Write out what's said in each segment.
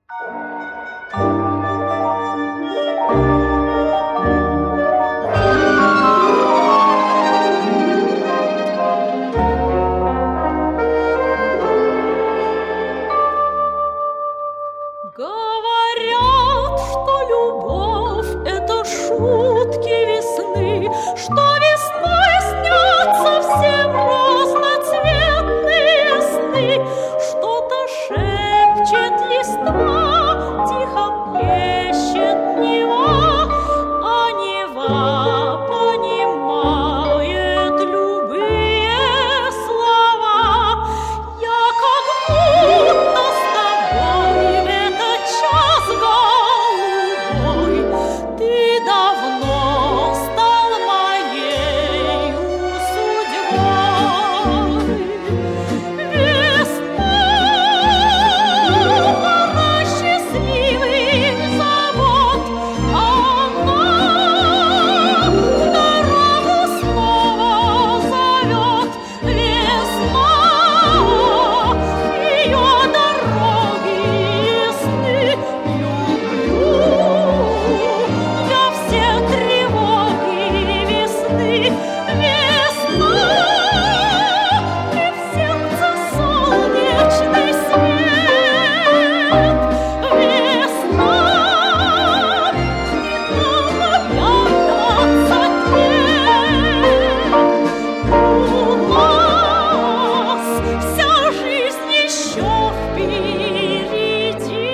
Говорят, что любовь — это шутки весны, что весной снятся всем разноцветные сны. Что-то шепчет листва, тихо плещет Нева, а Нева понимает любые слова. Я как будто с тобой в этот час голубой, ты давно стал моею судьбой. Весна, пора счастливых забот, она в дорогу снова зовет. Весна, ее дороги ясны, люблю я все тревоги весны. Весна, и в сердце солнечный свет. Весна, и нам опять у нас вся жизнь еще впереди.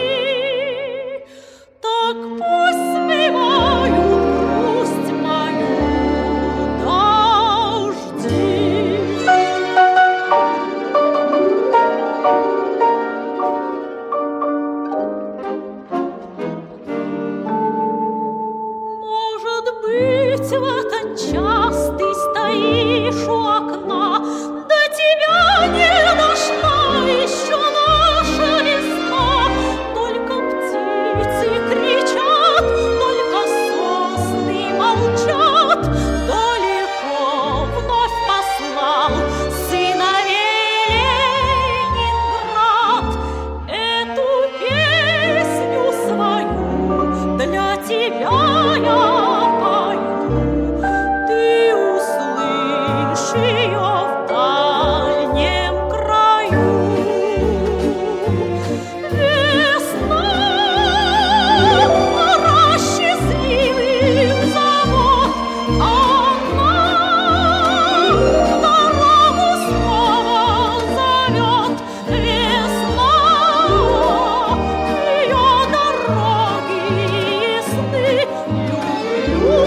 Так пусть смывают грусть мою дожди. Может быть, в этот час ты стоишь у окна, до тебя не дошла еще наша весна. Только птицы кричат, только сосны молчат. Далеко вновь послал сыновей Ленинград. Эту песню свою для тебя я пою. Ты услышь ее в дальнем краю. Весна, пора счастливых забот, она в дорогу снова зовет. Весна, ее дороги ясны, люблю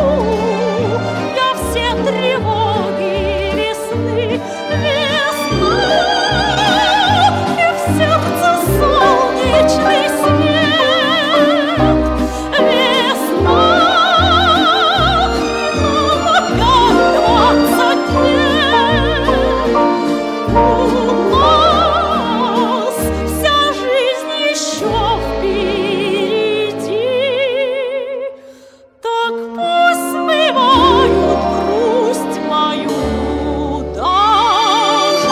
я все тревоги весны. Весна, и в сердце солнечный свет. Весна, и нам опять 20 лет. У нас вся жизнь еще впереди. Так пусть смывают грусть мою дожди.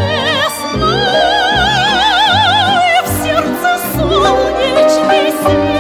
Весна, и в сердце солнечный свет.